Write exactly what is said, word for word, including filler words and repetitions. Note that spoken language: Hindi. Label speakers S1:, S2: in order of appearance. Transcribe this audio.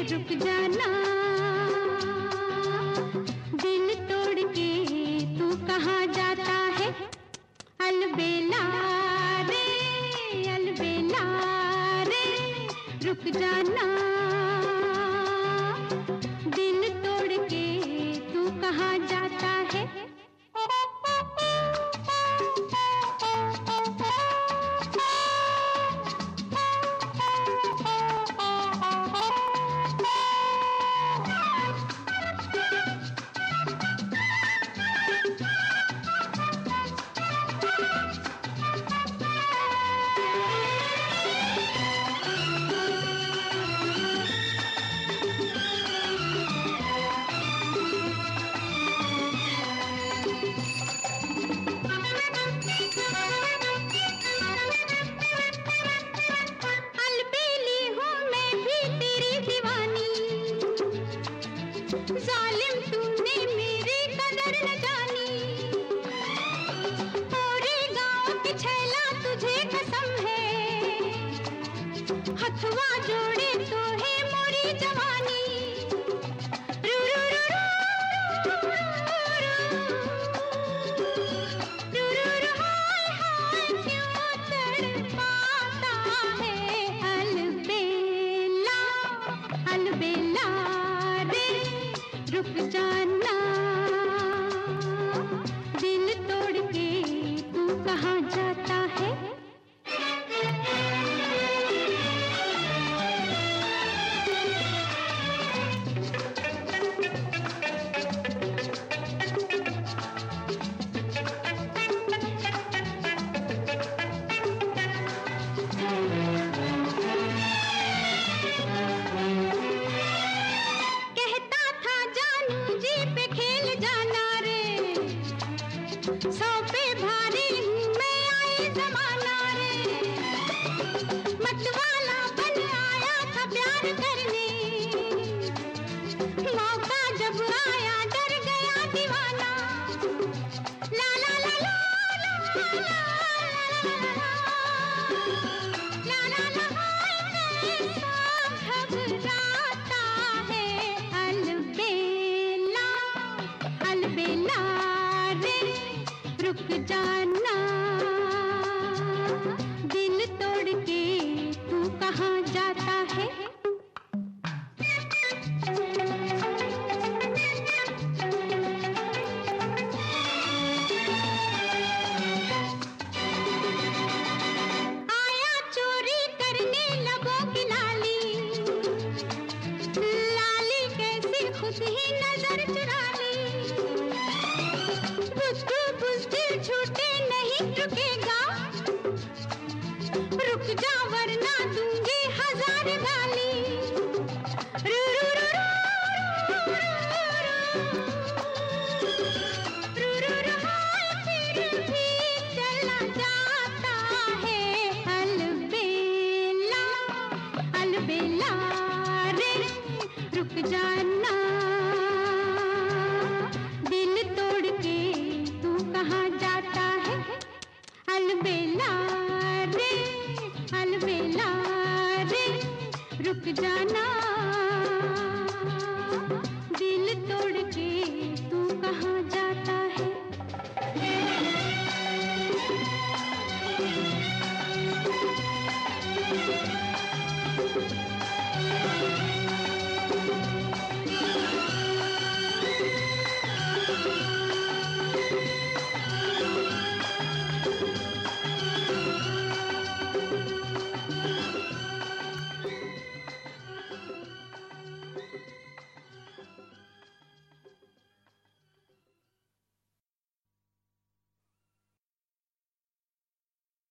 S1: रुक जाना, दिल तोड़ के तू कहाँ जाता है? अलबेला रे, अलबेला रे, रुक जाना, दिल तोड़ के तू कहाँ जाता है? जालिम तूने मेरी कदर न जानी, पूरे गांव की छैला तुझे कसम है, हथवा जोड़े तो है मोरी जवानी। रू रू रू रू रू रू रू हाय हाय क्यों तड़पाता है? अलबेला, अलबेला रुक जाना, दिल तोड़ के तू कहाँ जाता है? सौ पे भारी मैं आई जमाना रे, मतवाला बन आया था प्यार करने, मौका जब आया डर गया दीवाना। ला ला ला ला ला ला ला ला कैसा घबराता है? अलबेला, अलबेला रुक जाना, दिल तोड़ के तू कहाँ जाता है? आया चोरी करने लबों की लाली, लाली कैसी खुद ही नजर चुरा ली, छूटे नहीं रुकेगा, रुक जा वरना दूंगी हजार गाली। रू रू रू रू रू रू रू हाय फिर भी चला जाता है? अलबेला, अलबेला रे, रुक जाना, दिल तोड़ के तू कहाँ जाता है? अलबेला रे, अलबेला रे, रुक जाना।